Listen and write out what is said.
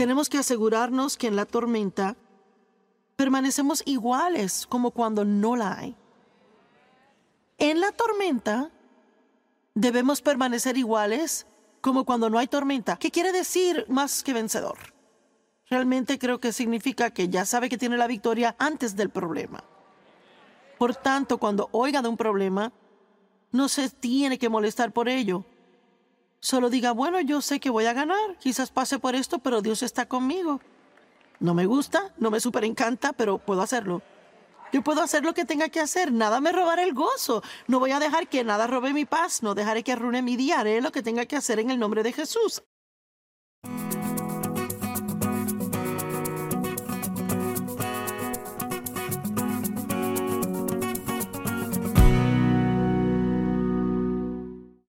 Tenemos que asegurarnos que en la tormenta permanecemos iguales como cuando no la hay. En la tormenta debemos permanecer iguales como cuando no hay tormenta. ¿Qué quiere decir más que vencedor? Realmente creo que significa que ya sabe que tiene la victoria antes del problema. Por tanto, cuando oiga de un problema, no se tiene que molestar por ello. Solo diga, bueno, yo sé que voy a ganar. Quizás pase por esto, pero Dios está conmigo. No me gusta, no me súper encanta, pero puedo hacerlo. Yo puedo hacer lo que tenga que hacer. Nada me robará el gozo. No voy a dejar que nada robe mi paz. No dejaré que arruine mi día. Haré lo que tenga que hacer en el nombre de Jesús.